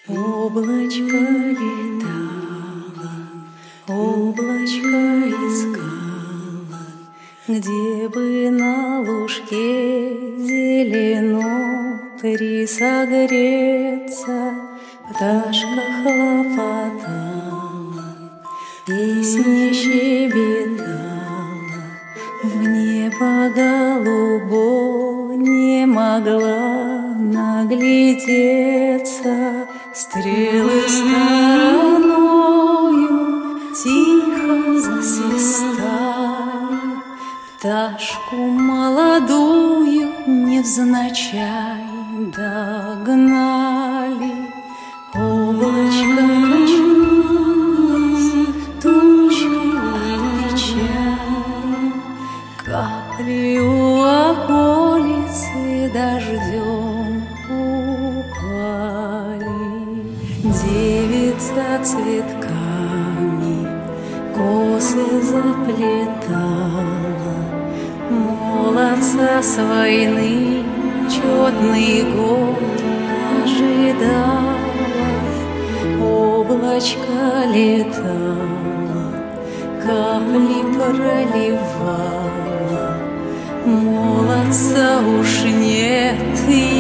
Облачко летало, облачко искало, где бы на лужке зелено присогреться. Пташка хлопотала, песни щебетала, в небо голубое не могла наглядеться. Стрелы стороною тихо засвистали, пташку молодую невзначай догнали. Облачко качнулось, тучкой от печали, капли у околицы дождем упали. Девица цветками косы заплетала, молодца с войны четный год ожидала. Облачко летало, капли проливало, молодца уж нет и